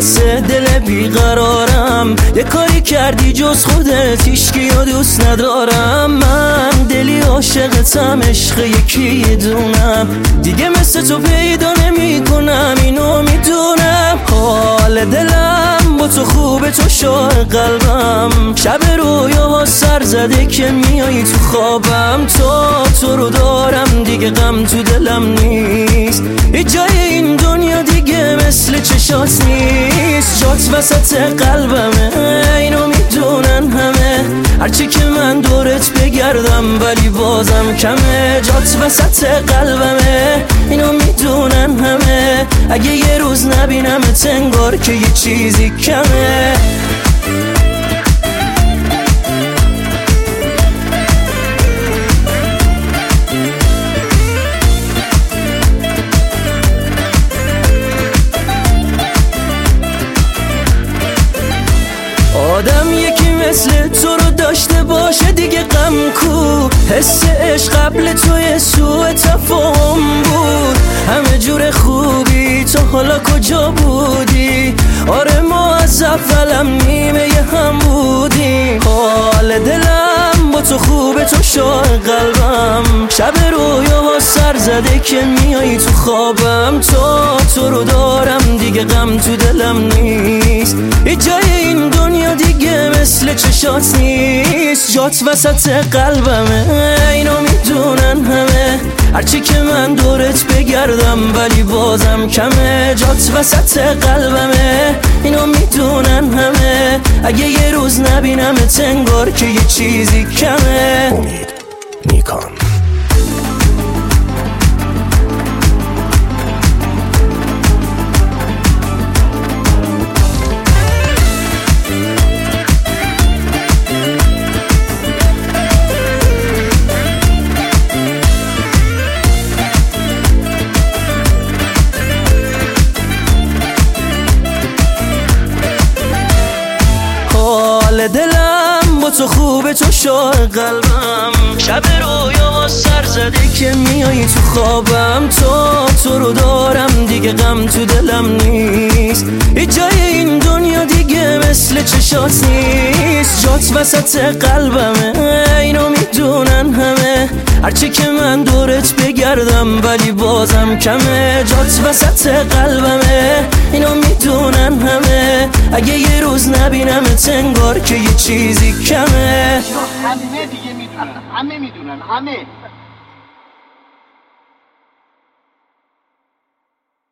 بسه دل بیقرارم، یه کاری کردی جز خودت هیچکیو دوست ندارم. من دلی عاشقتم، عشق یکی دونم، دیگه مثل تو پیدا نمی کنم، اینو میدونم. حال دلم با تو خوبه، تو شاه قلبم، شب رویاها سر زده که میایی تو خوابم. تو رو دارم دیگه غم تو دلم نیست، هیچ جای این دنیا دیگه مثل چشات نیست. جات وسط قلبمه، اینو میدونن همه، هرچی که من دورت بگردم ولی بازم کمه. جات وسط قلبمه، اینو میدونن همه، اگه یه روز نبینمت انگار که یه چیزی کمه. آدم یکی مثل تو رو داشته باشه دیگه غم کو، حس عشق قبل توی سوء تفاهم بود. همه جور خوبی تو حالا کجا بودی؟ آره ما از اولم نیمه هم بودیم. حال دلم با تو خوبه، تو شاه قلبم، شب رویاها سر زده که میایی تو خوابم. تو رو دارم دیگه غم تو دلم نیست، هیچ جای این دنیا دیگه مثل چشات نیست. جات وسط قلبمه، اینو میدونن همه، هرچی که من دورت بگردم ولی بازم کمه. جات وسط قلبمه، اینو میدونن همه، اگه یه روز نبینمت انگار که یه چیزی کمه. امید نیکان. حال دلم با تو خوبه، تو شاه قلبم، شب رویا سر زده که میایی تو خوابم. تو رو دارم دیگه غم تو دلم نیست، هیچ جای این دنیا دیگه مثل چشات نیست. جات وسط قلبمه، اینو میدونن همه، هرچی که من دورت بگردم ولی بازم کمه. جات وسط قلبمه، اینو میدونن همه، اگه یه روز نبینمت انگار که یه چیزی کمه. همه دیگه میدونن، همه میدونن، همه